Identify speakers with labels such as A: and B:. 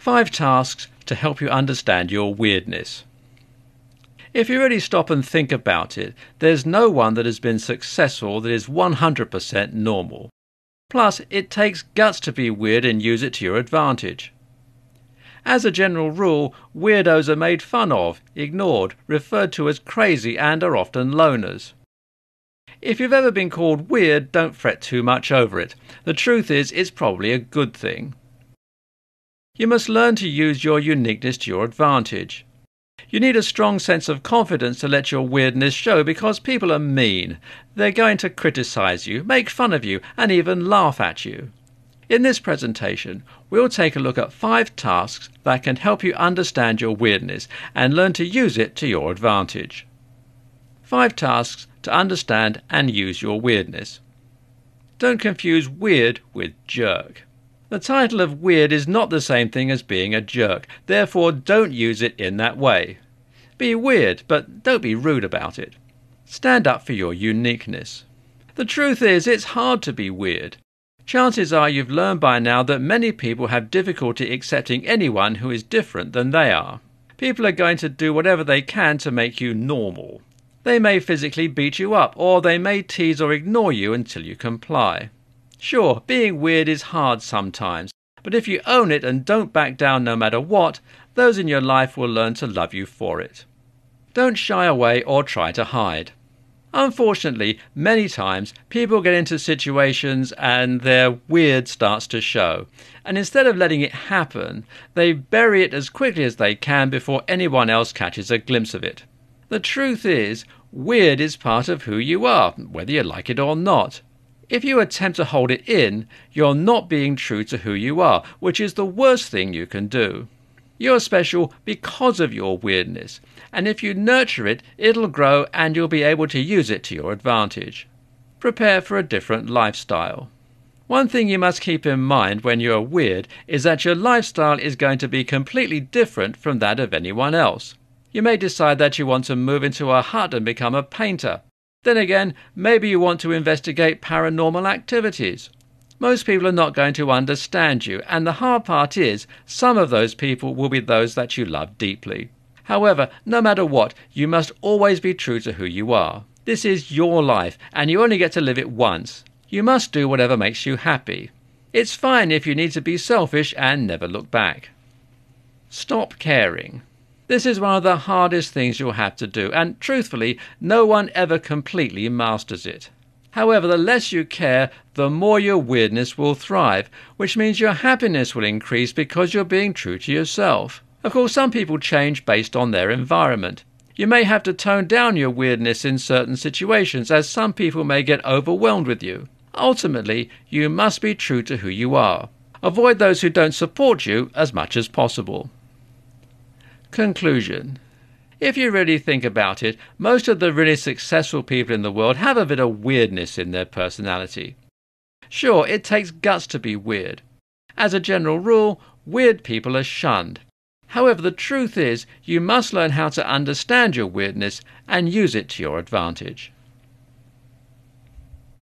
A: 5 tasks to help you understand your weirdness. If you really stop and think about it, there's no one that has been successful that is 100% normal. Plus, it takes guts to be weird and use it to your advantage. As a general rule, weirdos are made fun of, ignored, referred to as crazy, and are often loners. If you've ever been called weird, don't fret too much over it. The truth is, it's probably a good thing. You must learn to use your uniqueness to your advantage. You need a strong sense of confidence to let your weirdness show, because people are mean. They're going to criticize you, make fun of you, and even laugh at you. In this presentation, we'll take a look at 5 tasks that can help you understand your weirdness and learn to use it to your advantage. 5 tasks to understand and use your weirdness. Don't confuse weird with jerk. The title of weird is not the same thing as being a jerk, therefore don't use it in that way. Be weird, but don't be rude about it. Stand up for your uniqueness. The truth is, it's hard to be weird. Chances are you've learned by now that many people have difficulty accepting anyone who is different than they are. People are going to do whatever they can to make you normal. They may physically beat you up, or they may tease or ignore you until you comply. Sure, being weird is hard sometimes, but if you own it and don't back down no matter what, those in your life will learn to love you for it. Don't shy away or try to hide. Unfortunately, many times people get into situations and their weird starts to show, and instead of letting it happen, they bury it as quickly as they can before anyone else catches a glimpse of it. The truth is, weird is part of who you are, whether you like it or not. If you attempt to hold it in, you're not being true to who you are, which is the worst thing you can do. You're special because of your weirdness, and if you nurture it, it'll grow and you'll be able to use it to your advantage. Prepare for a different lifestyle. One thing you must keep in mind when you're weird is that your lifestyle is going to be completely different from that of anyone else. You may decide that you want to move into a hut and become a painter. Then again, maybe you want to investigate paranormal activities. Most people are not going to understand you, and the hard part is, some of those people will be those that you love deeply. However, no matter what, you must always be true to who you are. This is your life, and you only get to live it once. You must do whatever makes you happy. It's fine if you need to be selfish and never look back. Stop caring. This is one of the hardest things you'll have to do, and truthfully, no one ever completely masters it. However, the less you care, the more your weirdness will thrive, which means your happiness will increase because you're being true to yourself. Of course, some people change based on their environment. You may have to tone down your weirdness in certain situations, as some people may get overwhelmed with you. Ultimately, you must be true to who you are. Avoid those who don't support you as much as possible. Conclusion. If you really think about it, most of the really successful people in the world have a bit of weirdness in their personality. Sure, it takes guts to be weird. As a general rule, weird people are shunned. However, the truth is, you must learn how to understand your weirdness and use it to your advantage.